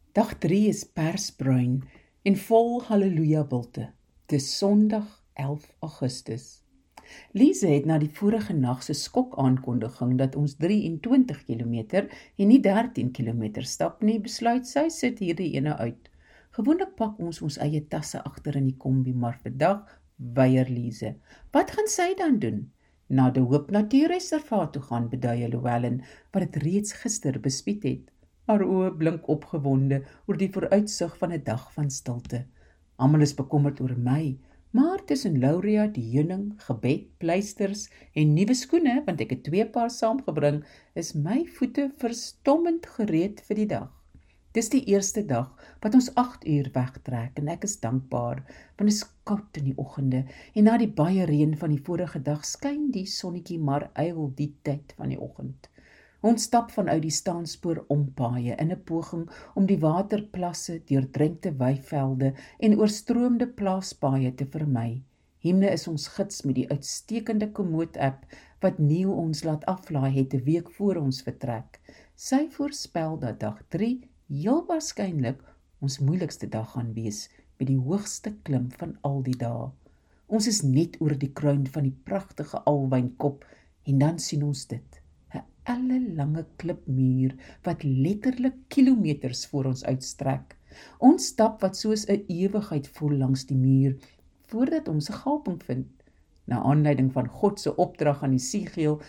Dag 3 is persbruin en vol halleluja bilte. Dis Sondag 11 Augustus. Lise het na die vorige nag se skokaankondiging dat ons 23 km en nie 13 km stap nie, besluit sy sit hierdie ene uit. Gewoonlik pak ons eie tasse agter in die kombi, maar vandag weier Lise. Wat gaan sy dan doen? Na die Hoop Natuurreservaat toe gaan, beduie Llewellyn, wat dit reeds gister bespied het. Haar oë blink opgewonde oor die vooruitsig van 'n dag van stilte. Almal is bekommerd oor my, maar tussen Lauria, die heuning, gebed, pleisters en nuwe skoene, want ek het 2 paar saamgebring, is my voete verstommend gereed vir die dag. Dis die eerste dag wat ons 8 uur wegtrek en ek is dankbaar, want dit is koud in die oggende en na die baie reën van die vorige dag skyn die sonnetjie maar eil die tyd van die oggend. Ons stap vanuit die staanspoor ompaaie in 'n poging om die waterplasse, deurdrenkte weivelde en oorstroomde plaaspaaie te vermy. Himne is ons gids met die uitstekende Komoot-app wat Neil ons laat aflaai het 'n week voor ons vertrek. Sy voorspel dat dag 3 heel waarskynlik ons moeilikste dag gaan wees met die hoogste klim van al die dae. Ons is net oor die kruin van die pragtige Alwynkop en dan sien ons dit. 'n ellelange klipmuur wat letterlik kilometers voor ons uitstrek. Ons stap wat soos 'n ewigheid voel langs die muur, voordat ons 'n gaping vind. Na aanleiding van God se opdrag aan die siegeel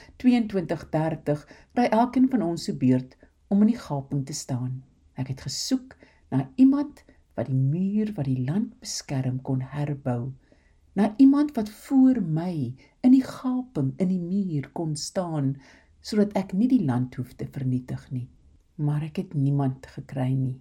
22:30, by elkeen van ons se beurt om in die gaping te staan. Ek het gesoek na iemand wat die muur wat die land beskerm kon herbou, na iemand wat voor my in die gaping in die muur kon staan, sodat ek nie die land hoef te vernietig nie. Maar ek het niemand gekry nie.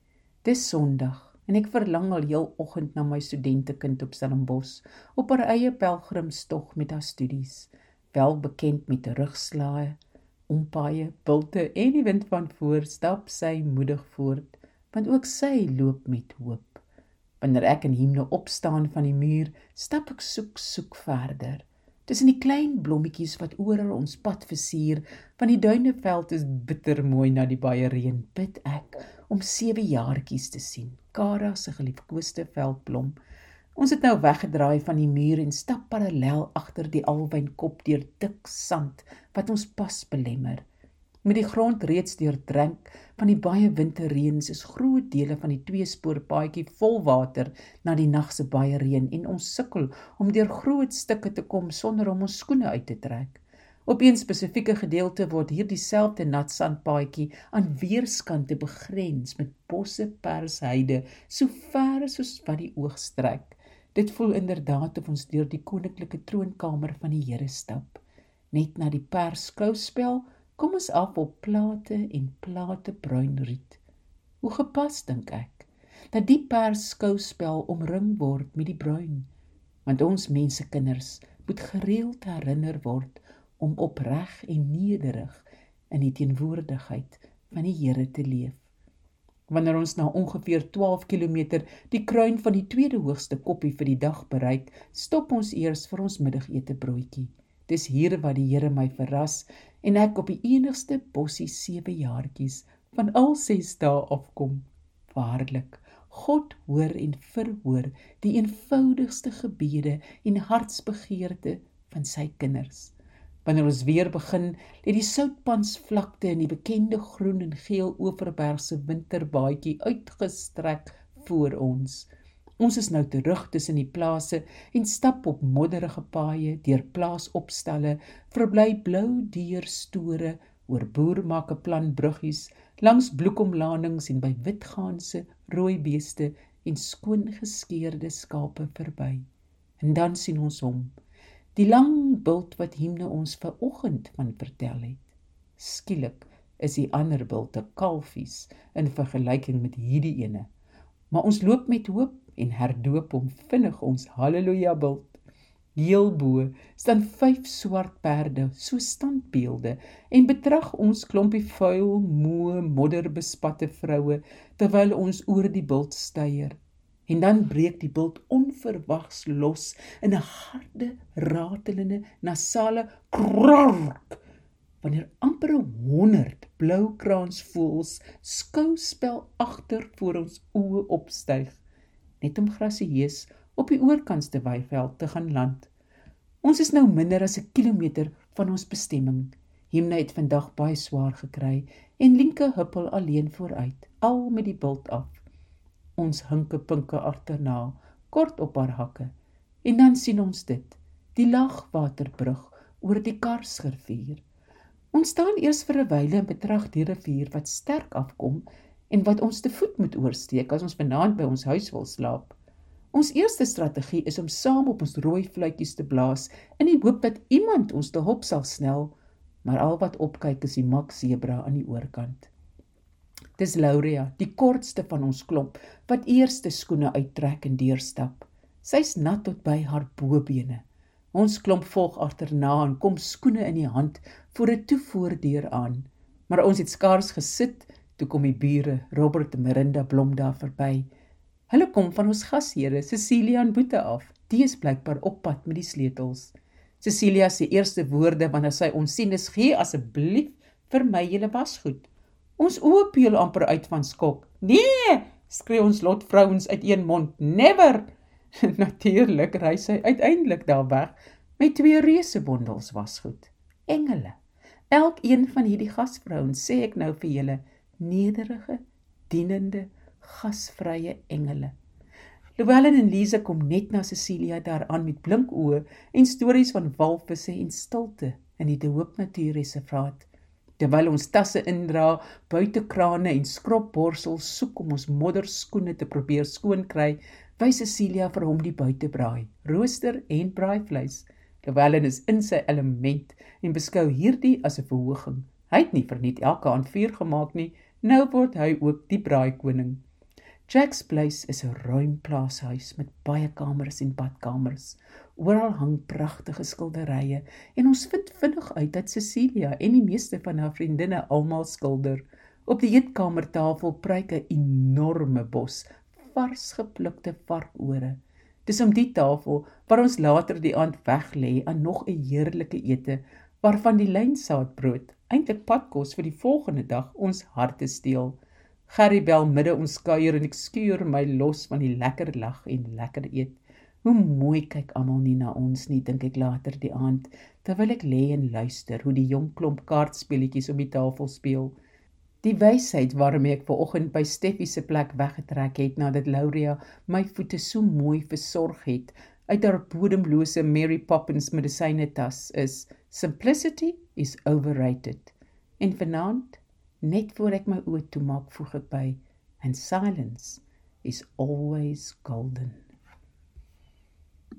Dis Sondag en ek verlang al heel oggend na my studentekind op Stellenbosch, op haar eie pelgrimstog met haar studies, wel bekend met rugslaaie, ompaaie, bilte en die wind van voor, stap sy moedig voort, want ook sy loop met hoop. Wanneer ek in himne opstaan van die muur, stap ek soek verder. Tussen die klein blommetjies wat oral ons pad versier, van die duineveld is bitter mooi na die baie reën, bid ek om 7 jaartjies te sien, Kara se geliefkoeste veldblom. Ons het nou weggedraai van die muur en stap parallel agter die Alwynkop deur dik sand wat ons pas belemmer. Met die grond reeds deurdrink van die baie winterreëns is groot dele van die 2-spoorpaadjie vol water na die nag se baie reën en ons sukkel om deur groot stukke te kom sonder om ons skoene uit te trek. Op een spesifieke gedeelte word hierdie selfde nat sandpaadjie aan weerskante begrens met bosse persheide so ver soos wat die oog strek. Dit voel inderdaad of ons deur die koninklike troonkamer van die Here stap. Net na die persskouspel kom ons af op plate en plate bruin riet. Hoe gepas, dink ek, dat die persskouspel omring word met die bruin, want ons mensekinders moet gereeld herinner word om opreg en nederig in die teenwoordigheid van die Here te leef. Wanneer ons na ongeveer 12 km die kruin van die tweede hoogste koppie vir die dag bereik, stop ons eers vir ons middagete-broodjie. Dis hier wat die Here my verras en ek op die enigste bossie 7 jaartjies van al 6 dae afkom. Waarlik, God hoor en verhoor die eenvoudigste gebede en hartsbegeerte van sy kinders. Wanneer ons weer begin, lê die Soutpansvlakte in die bekende groen en geel Overbergse winterbaadjie uitgestrek voor ons. Ons is nou terug tussen die plase en stap op modderige paaie, deur plaasopstalle, verbly blou deurstore, oor boermakeplan bruggies, langs bloekomlanings en by witgaanse, rooi beeste en skoon geskeerde skape verby. En dan sien ons hom, die lang bult wat himne ons vanoggend van vertel het. Skielik is die ander bulte kalfies in vergelyking met hierdie ene. Maar ons loop met hoop en herdoop hom vinnig ons halleluja bult. Heel bo staan 5 swart perde, so standbeelde, en betrag ons klompie vuil, moe, modderbespatte vroue, terwyl ons oor die bult steier. En dan breek die bult onverwags los in 'n harde, ratelende, nasale krrrk, wanneer amper 100 bloukraansvoëls skouspel agter voor ons oë opstyg, net om grasieus op die oorkantste weiveld te gaan land. Ons is nou minder as 'n kilometer van ons bestemming. Hemna het vandag baie swaar gekry en Lienke huppel alleen vooruit, al met die bult af. Ons hinke-pinke agterna, kort op haar hakke. En dan sien ons dit, die Lagwaterbrug oor die Karsrivier. Ons staan eers vir 'n wyle en betrag die rivier wat sterk afkom en wat ons te voet moet oorsteek as ons vanaand by ons huis wil slaap. Ons eerste strategie is om saam op ons rooi fluitjies te blaas in die hoop dat iemand ons te hop sal snel, maar al wat opkyk is die mak zebra aan die oorkant. Dis Lauria, die kortste van ons klomp, wat eerste skoene uittrek en deurstap. Sy's nat tot by haar bobene. Ons klomp volg agterna en kom skoene in die hand voor 'n toevoordeur aan. Maar ons het skaars gesit, toe kom die bure, Robert en Mirinda Blom daar verby. Hulle kom van ons gasheere, Cecilia en Boete af. Die is blykbaar op pad met die sleutels. Cecilia se eerste woorde wanneer sy ons sien is: "Gee asseblief vir my julle wasgoed." Ons oë peel amper uit van skok. "Nee!" skree ons lotvrouens uit een mond. "Never!" Natuurlik ry sy uiteindelik daar weg met 2 reusebondels wasgoed. Engele. Elkeen van hierdie gasvrouens, sê ek nou vir julle, nederige, dienende, gasvrye engele. Llewellyn en Lise kom net na Cecilia daaraan met blink oë en stories van walvisse en stilte in die De Hoop Natuurreservaat. Terwyl ons tasse indra, buitekrane en skropborsels soek om ons modderskoene te probeer skoon kry, wys Cecilia vir hom die buitebraai, rooster en braaivleis. Llewellyn is in sy element en beskou hierdie as 'n verhoging. Hy het nie verniet elke aand vuur gemaak nie, nou word hy ook die braaikoning. Jack's Place is 'n ruim plaashuis met baie kamers en badkamers. Oral hang pragtige skilderye en ons vind vinnig uit dat Cecilia en die meeste van haar vriendinne almal skilder. Op die eetkamertafel pryk 'n enorme bos vars geplukte varkore. Dis om die tafel waar ons later die aand weglê aan nog 'n heerlike ete, waarvan die lynsaadbrood, eintlik padkos vir die volgende dag, ons harte steel. Gerry bel midde ons kuier en ek skuur my los van die lekker lag en lekker eet. Hoe mooi kyk almal nie na ons nie, dink ek later die aand, terwyl ek lê en luister hoe die jong klomp kaartspeletjies op die tafel speel. Die wysheid waarmee ek vanoggend by Steffie se plek weggetrek het nadat Lauria my voete so mooi versorg het uit haar bodemlose Mary Poppins medisynetas is: Simplicity is overrated. En vanaand, net voor ek my oë toemaak, voeg ek by: And silence is always golden.